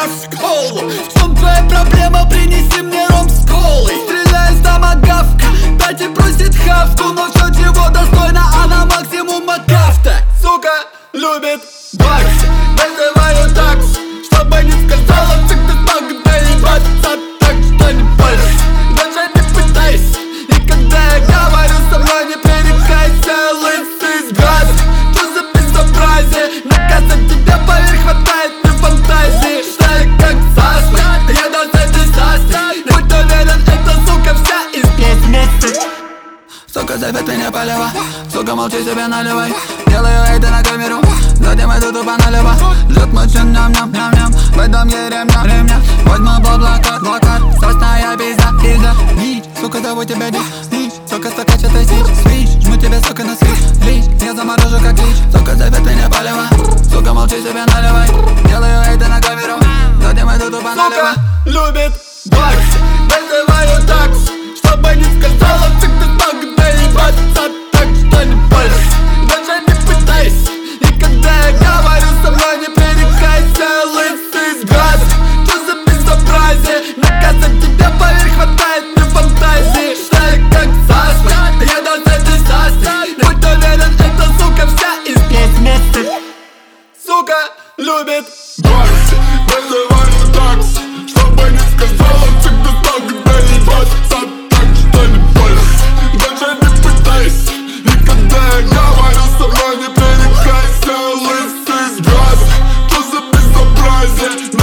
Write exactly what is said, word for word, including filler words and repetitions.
в школу. В чем твоя проблема? Принеси мне ром с колой. Стреляю с томагавка, Тати просит хавку. Но все, чего достойно, она максимум макафта. Сука любит бакс, вызываю такс, чтобы не сказала, цик ты смог доебаться. Так что не больше, даже не пытайся. И когда я говорю, со мной не перекайся. Лысый с газа, что за безобразие? Наказать тебя поверх хватает мне фантазии. Шарик как сасмы, я дал этой састи. Будь уверен, эта сука вся из пластмассы. Сука, зовет меня полево, сука, молчи, себе наливай. Делаю это на камеру, затем иду тупо налево. Ждет мужчин, ням-ням-ням-ням, в этом я ремня, ремня. Возьму блокад, блокад, сосная пизда, пизда. Нич, сука, зову тебя дичь, нич. Сука, сука, что-то свич, свич. Жму тебе, сука, на свич, лич. Я заморожу как лич, сука, зовет меня полево. Сука, молчи, себе наливай. Делаю это на камеру, затем иду тупо налево. Любит бакс, вызываю такс, чтобы не сказала, цик ты смог доебаться. Так что не больше, даже не пытайся. И когда я говорю, со мной не перекайся. Лысый с газа, что за безобразие? Наказать тебя поверх хватает мне фантазии. Шарик как сасмы, я дал этой састи. Будь уверен, эта сука вся из пластмассы. Сука любит бакс, вызываю такс, чтобы не сказала, цик ты смог доебаться. Так что не больше, даже не пытайся. И когда я говорю, со мной не перекайся. Лысый с газа, что за безобразие?